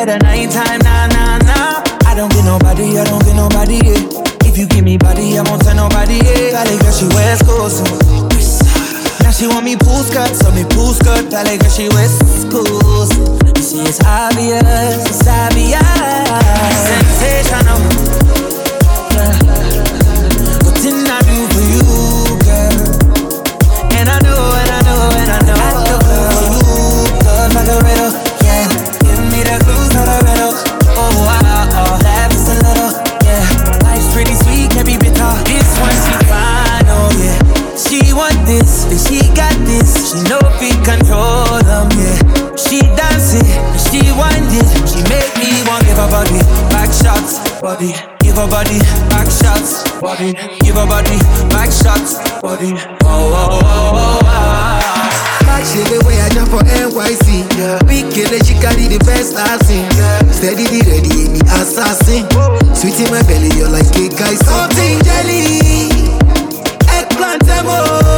at the night time, nah. I don't get nobody, yeah. If you give me body, I won't tell nobody, yeah. Valley girl, she wears clothes. Now she want me pool skirt, so me pool skirt. Valley girl, she wears schools. You see, it's obvious. Sensational. Yeah. What didn't I do for you, girl? And I know. I do for you, girl, like a riddle. Yeah, give me the clues, not a riddle. Oh, wow, laugh just a little. Yeah, life's pretty sweet, can be bitter. This one she fine, oh yeah. She want this, and she got this. She know if we control them, yeah. She dance it, and she wind it. She make me want give her body back shots, body. Give her body back shots, body. Give her body back shots, body. Oh. She the way I jump for NYC. Yeah. Big killer, she carry the best I've seen. Yeah. Steady, ready, me assassin. Sweet in my belly, you're like cake, guys. Something jelly, eggplant demo.